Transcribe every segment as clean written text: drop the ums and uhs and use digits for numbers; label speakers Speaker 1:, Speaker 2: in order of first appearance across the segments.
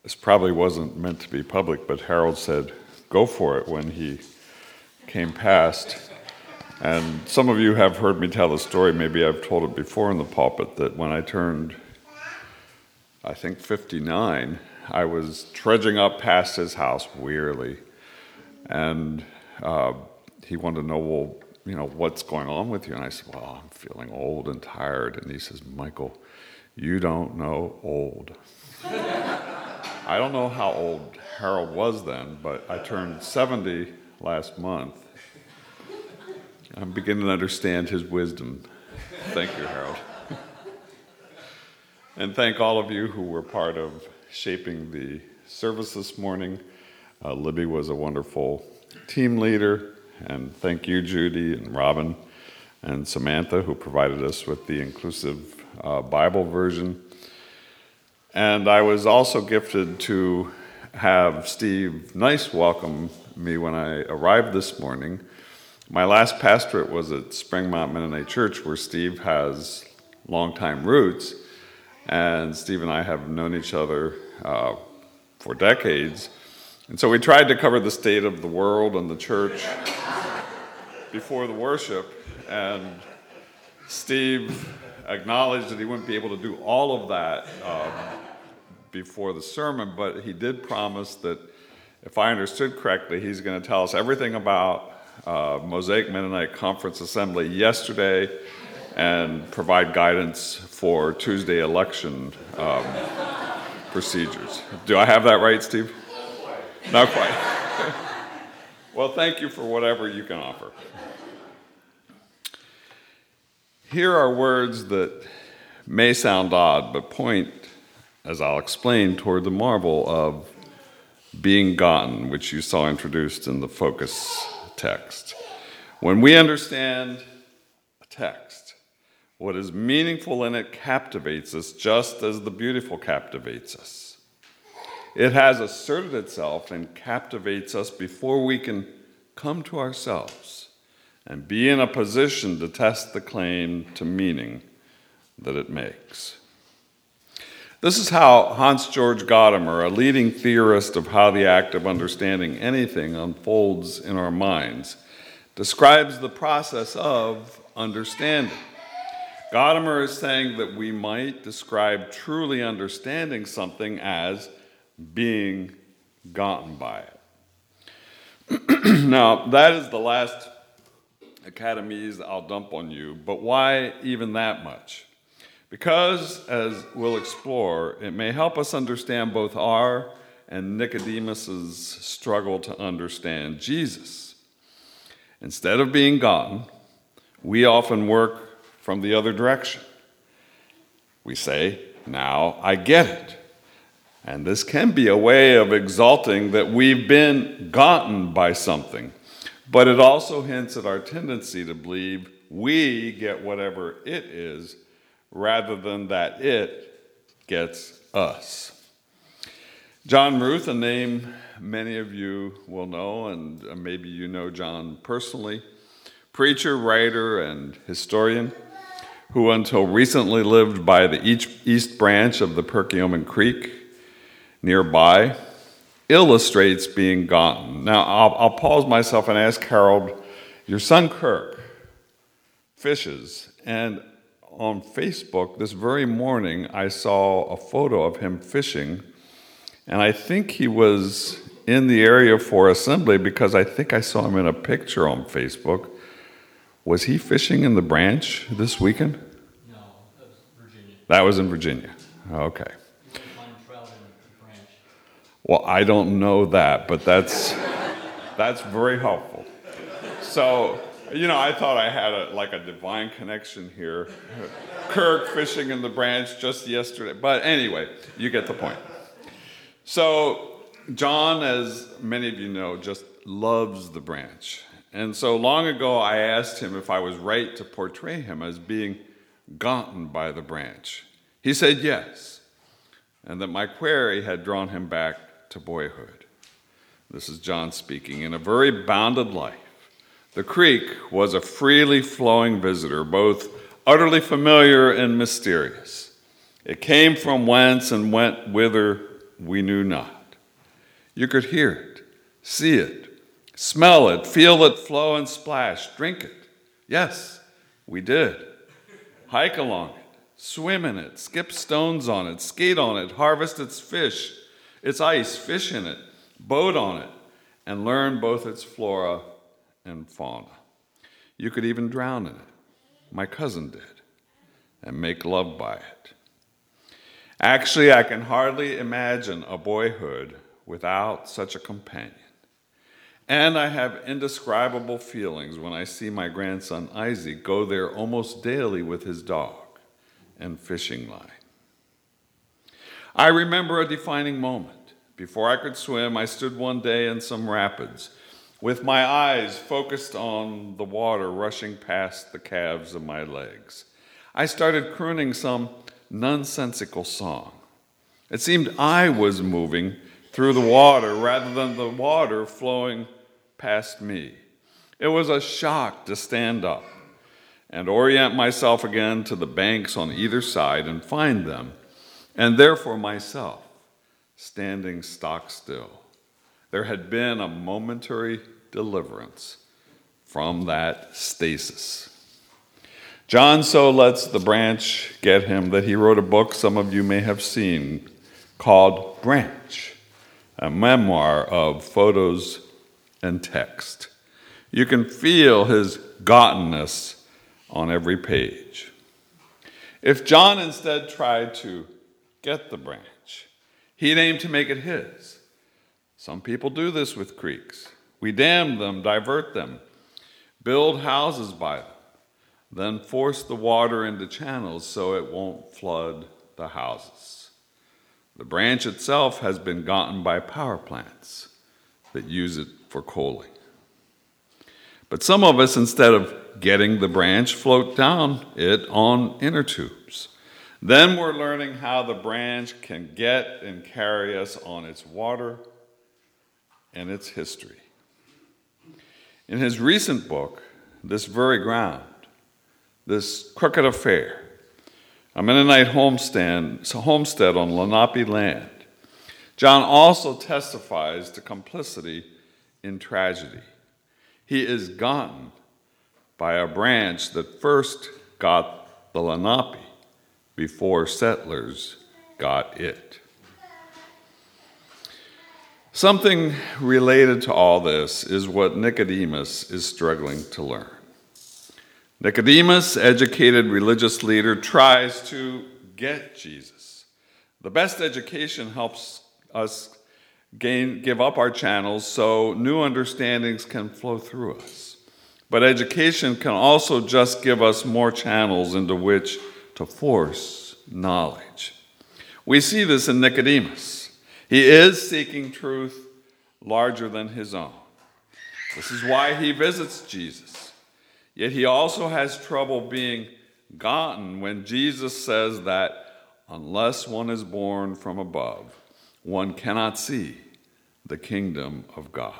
Speaker 1: This probably wasn't meant to be public, but Harold said, "Go for it," when he came past. And some of you have heard me tell the story, maybe I've told it before in the pulpit, that when I turned, I think, 59, I was trudging up past his house wearily, and he wanted to know, well, what's going on with you? And I said, well, I'm feeling old and tired. And he says, Michael, you don't know old. I don't know how old Harold was then, but I turned 70 last month. I'm beginning to understand his wisdom. Thank you, Harold. And thank all of you who were part of shaping the service this morning. Libby was a wonderful team leader. And thank you, Judy and Robin and Samantha, who provided us with the inclusive Bible version. And I was also gifted to have Steve Nice welcome me when I arrived this morning. My last pastorate was at Springmont Mennonite Church, where Steve has longtime roots. And Steve and I have known each other for decades. And so we tried to cover the state of the world and the church before the worship. And Steve acknowledged that he wouldn't be able to do all of that before the sermon, but he did promise that if I understood correctly, he's going to tell us everything about Mosaic Mennonite Conference Assembly yesterday and provide guidance for Tuesday election procedures. Do I have that right, Steve? Not quite. Well, thank you for whatever you can offer. Here are words that may sound odd, but point, as I'll explain, toward the marvel of being gotten, which you saw introduced in the focus text. When we understand a text, what is meaningful in it captivates us just as the beautiful captivates us. It has asserted itself and captivates us before we can come to ourselves and be in a position to test the claim to meaning that it makes. This is how Hans-Georg Gadamer, a leading theorist of how the act of understanding anything unfolds in our minds, describes the process of understanding. Gadamer is saying that we might describe truly understanding something as being gotten by it. Now, that is the last academies I'll dump on you, but why even that much? Because, as we'll explore, it may help us understand both our and Nicodemus's struggle to understand Jesus. Instead of being gotten, we often work from the other direction. We say, now I get it. And this can be a way of exalting that we've been gotten by something. But it also hints at our tendency to believe we get whatever it is rather than that it gets us. John Ruth, a name many of you will know, and maybe you know John personally, preacher, writer, and historian, who until recently lived by the east branch of the Perkiomen Creek nearby, illustrates being gotten. Now, I'll pause myself and ask Harold, your son Kirk fishes, and on Facebook this very morning I saw a photo of him fishing, and I think he was in the area for assembly because I think I saw him in a picture on Facebook. Was he fishing in the branch this weekend?
Speaker 2: No, that was Virginia.
Speaker 1: That was in Virginia. Okay.
Speaker 2: You can find trout in the branch.
Speaker 1: Well, I don't know that, but that's very helpful. So, I thought I had a divine connection here. Kirk fishing in the branch just yesterday. But anyway, you get the point. So, John, as many of you know, just loves the branch. And so long ago, I asked him if I was right to portray him as being gotten by the branch. He said yes, and that my query had drawn him back to boyhood. This is John speaking. In a very bounded life, the creek was a freely flowing visitor, both utterly familiar and mysterious. It came from whence and went whither we knew not. You could hear it, see it, smell it, feel it flow and splash, drink it. Yes, we did. Hike along it, swim in it, skip stones on it, skate on it, harvest its fish, its ice, fish in it, boat on it, and learn both its flora and fauna. You could even drown in it. My cousin did, and make love by it. Actually, I can hardly imagine a boyhood without such a companion. And I have indescribable feelings when I see my grandson Isaac go there almost daily with his dog and fishing line. I remember a defining moment. Before I could swim, I stood one day in some rapids with my eyes focused on the water rushing past the calves of my legs. I started crooning some nonsensical song. It seemed I was moving through the water rather than the water flowing past me. It was a shock to stand up and orient myself again to the banks on either side and find them, and therefore myself, standing stock still. There had been a momentary deliverance from that stasis. John so lets the branch get him that he wrote a book some of you may have seen called Branch, a memoir of photos and text. You can feel his gottenness on every page. If John instead tried to get the branch, he'd aim to make it his. Some people do this with creeks. We dam them, divert them, build houses by them, then force the water into channels so it won't flood the houses. The branch itself has been gotten by power plants that use it for coaling. But some of us, instead of getting the branch, float down it on inner tubes. Then we're learning how the branch can get and carry us on its water and its history. In his recent book, This Very Ground, This Crooked Affair, a Mennonite homestead on Lenape land, John also testifies to complicity in tragedy. He is gotten by a branch that first got the Lenape before settlers got it. Something related to all this is what Nicodemus is struggling to learn. Nicodemus, educated religious leader, tries to get Jesus. The best education helps us give up our channels so new understandings can flow through us. But education can also just give us more channels into which to force knowledge. We see this in Nicodemus. He is seeking truth larger than his own. This is why he visits Jesus. Yet he also has trouble being gotten when Jesus says that unless one is born from above, one cannot see the kingdom of God.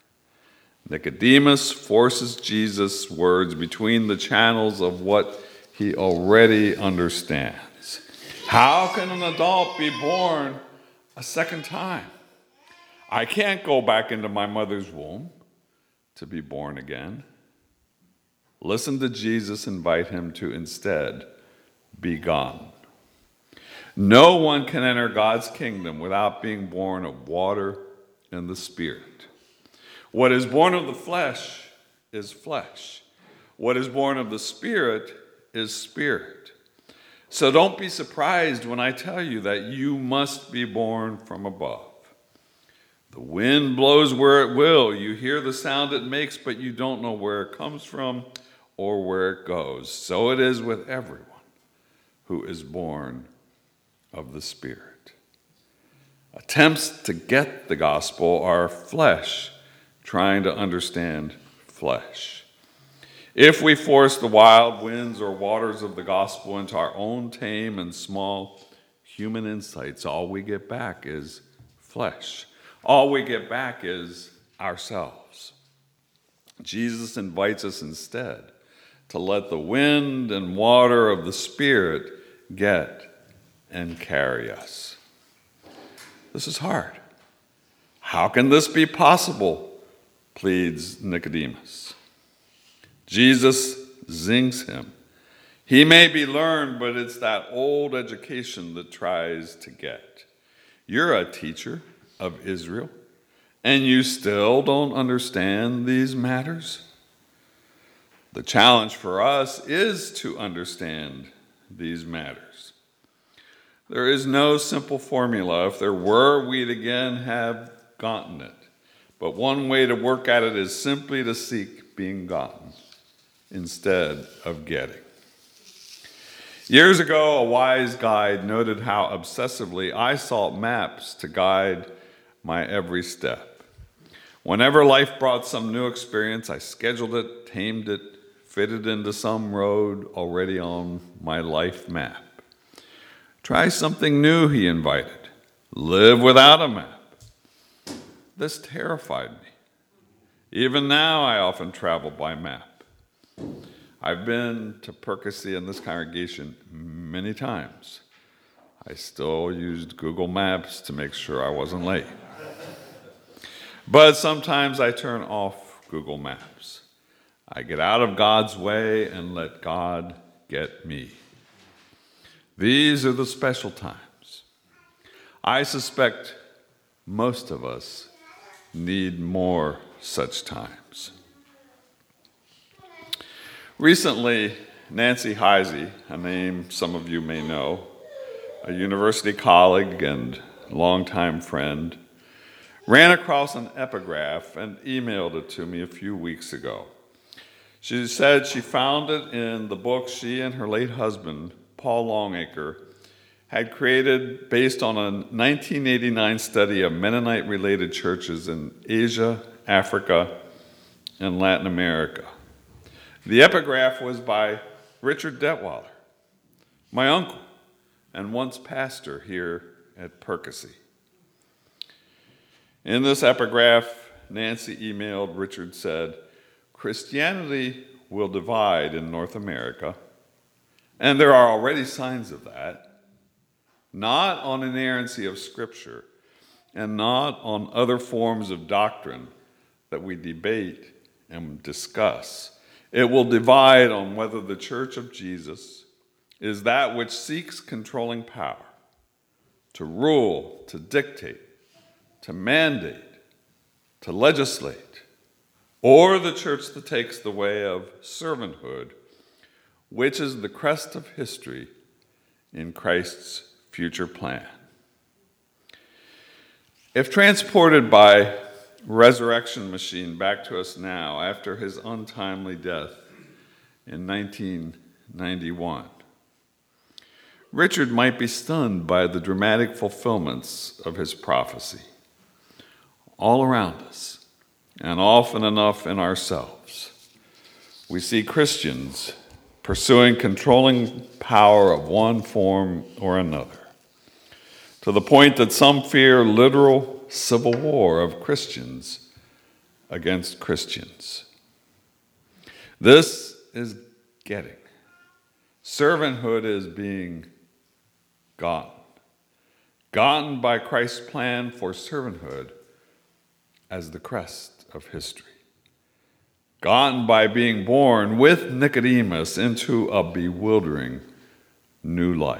Speaker 1: Nicodemus forces Jesus' words between the channels of what he already understands. How can an adult be born a second time? I can't go back into my mother's womb to be born again. Listen to Jesus invite him to instead be gone. No one can enter God's kingdom without being born of water and the Spirit. What is born of the flesh is flesh. What is born of the Spirit is spirit. So don't be surprised when I tell you that you must be born from above. The wind blows where it will. You hear the sound it makes, but you don't know where it comes from or where it goes. So it is with everyone who is born of the Spirit. Attempts to get the gospel are flesh trying to understand flesh. If we force the wild winds or waters of the gospel into our own tame and small human insights, all we get back is flesh. All we get back is ourselves. Jesus invites us instead to let the wind and water of the Spirit get and carry us. This is hard. How can this be possible? Pleads Nicodemus. Jesus zings him. He may be learned, but it's that old education that tries to get. You're a teacher of Israel, and you still don't understand these matters? The challenge for us is to understand these matters. There is no simple formula. If there were, we'd again have gotten it. But one way to work at it is simply to seek being gotten instead of getting. Years ago, a wise guide noted how obsessively I sought maps to guide my every step. Whenever life brought some new experience, I scheduled it, tamed it, fitted into some road already on my life map. Try something new, he invited. Live without a map. This terrified me. Even now, I often travel by map. I've been to Percy in this congregation many times. I still used Google Maps to make sure I wasn't late. But sometimes I turn off Google Maps. I get out of God's way and let God get me. These are the special times. I suspect most of us need more such times. Recently, Nancy Heisey, a name some of you may know, a university colleague and longtime friend, ran across an epigraph and emailed it to me a few weeks ago. She said she found it in the book she and her late husband, Paul Longacre, had created based on a 1989 study of Mennonite-related churches in Asia, Africa, and Latin America. The epigraph was by Richard Detweiler, my uncle, and once pastor here at Percy. In this epigraph, Nancy emailed Richard said, Christianity will divide in North America, and there are already signs of that, not on inerrancy of Scripture and not on other forms of doctrine that we debate and discuss. It will divide on whether the Church of Jesus is that which seeks controlling power, to rule, to dictate, to mandate, to legislate, or the church that takes the way of servanthood, which is the crest of history in Christ's future plan. If transported by resurrection machine back to us now after his untimely death in 1991, Richard might be stunned by the dramatic fulfillments of his prophecy all around us and often enough in ourselves. We see Christians pursuing controlling power of one form or another, to the point that some fear literal civil war of Christians against Christians. This is getting. Servanthood is being gotten. Gotten by Christ's plan for servanthood as the crest of history. Gotten by being born with Nicodemus into a bewildering new life.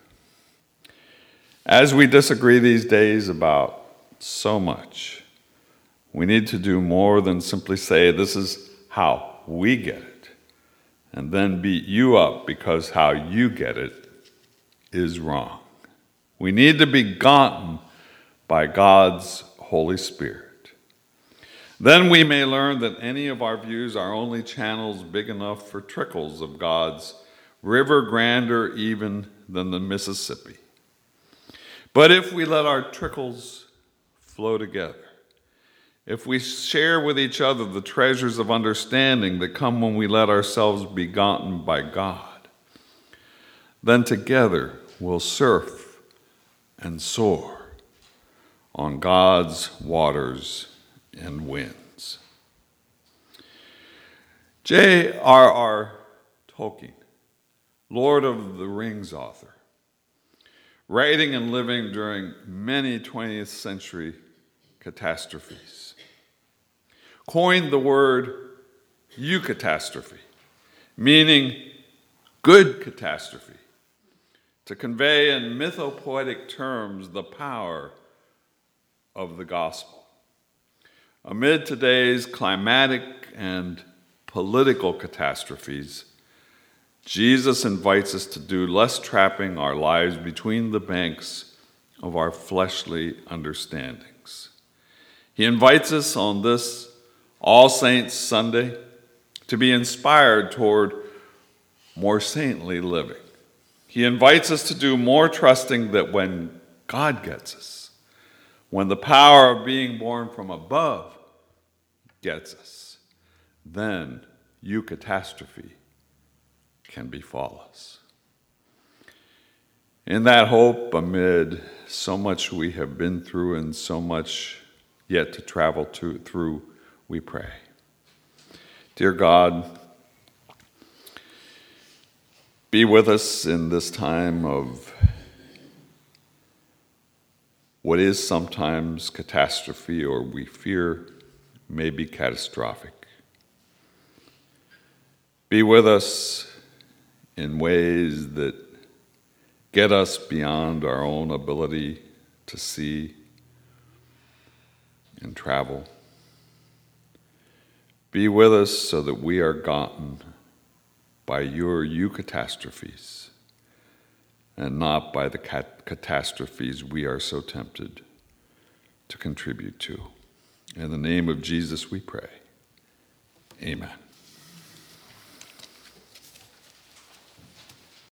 Speaker 1: As we disagree these days about so much, we need to do more than simply say, this is how we get it, and then beat you up because how you get it is wrong. We need to be gotten by God's Holy Spirit. Then we may learn that any of our views are only channels big enough for trickles of God's river grander even than the Mississippi. But if we let our trickles flow together, if we share with each other the treasures of understanding that come when we let ourselves be gotten by God, then together we'll surf and soar on God's waters and winds. J.R.R. Tolkien, Lord of the Rings author, writing and living during many 20th century catastrophes, coined the word eucatastrophe, meaning good catastrophe, to convey in mythopoetic terms the power of the gospel. Amid today's climatic and political catastrophes, Jesus invites us to do less trapping our lives between the banks of our fleshly understandings. He invites us on this All Saints Sunday to be inspired toward more saintly living. He invites us to do more trusting that when God gets us, when the power of being born from above gets us, then eucatastrophe can befall us. In that hope, amid so much we have been through and so much yet to travel through, we pray. Dear God, be with us in this time of what is sometimes catastrophe, or we fear may be catastrophic. Be with us in ways that get us beyond our own ability to see and travel. Be with us so that we are gotten by your eucatastrophes and not by the catastrophes we are so tempted to contribute to. In the name of Jesus we pray. Amen.